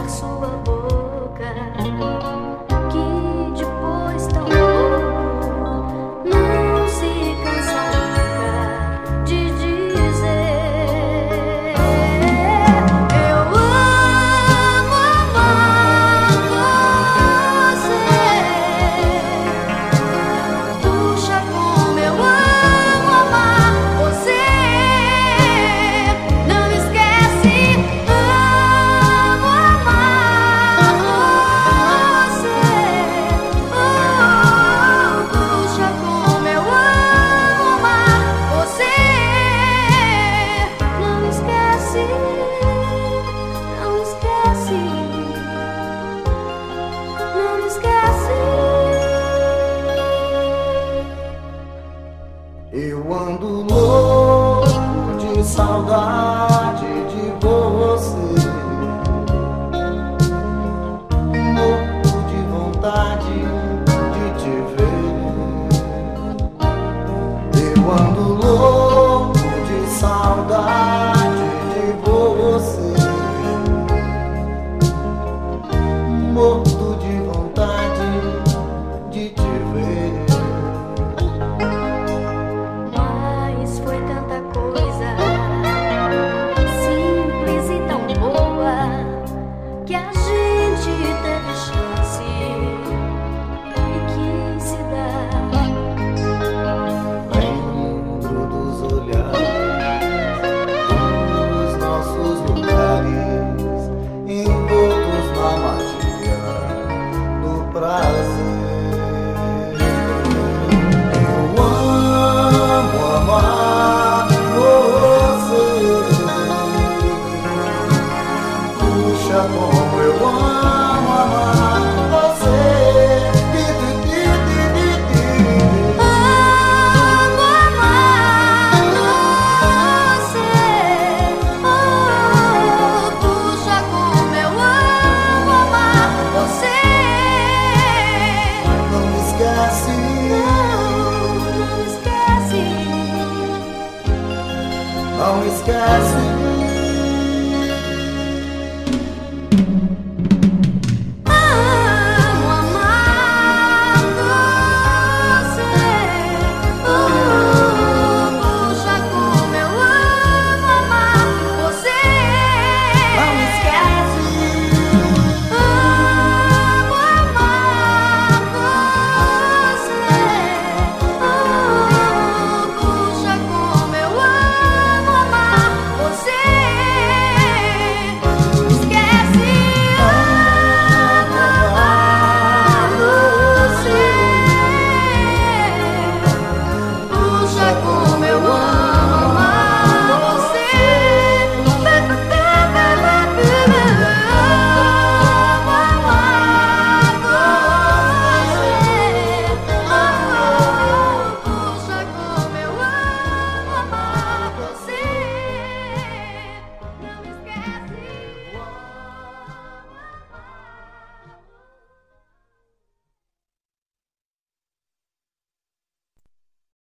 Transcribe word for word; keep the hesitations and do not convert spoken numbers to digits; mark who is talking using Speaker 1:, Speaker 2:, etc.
Speaker 1: sua boca, que depois tão louco não se cansa nunca de dizer: eu amo amar você. Puxa como eu amo amar você. Não esquece, amo amar você. Oh, puxa como eu amo amar você. Não esquece, não esquece, não esquece.
Speaker 2: Eu ando louco de saudade de você, morto de vontade de te ver. Eu ando louco de saudade de você, morto de vontade de te ver.
Speaker 1: Mas foi tanta coisa simples e tão boa que a gente teve chance e quis se dar.
Speaker 2: Lembro dos olhares, dos nossos lugares, envoltos na magia do prazer. Eu amo amar você. Puxa como eu amo amar você. Di, di, di, di, di, di.
Speaker 1: Amo amar você. Oh, puxa como eu amo amar você.
Speaker 2: Não me esquece,
Speaker 1: Não, não esquece.
Speaker 2: não me esquece.
Speaker 1: Amo amar você. Oh, puxa como eu amo amar você.
Speaker 2: Não me esquece,
Speaker 1: Amo amar você. Oh, puxa como eu amo amar você. Não esquece, amo amar você. Puxa como eu amo amar você. Amo amar você. Oh, puxa como eu amo amar você. Não esquece.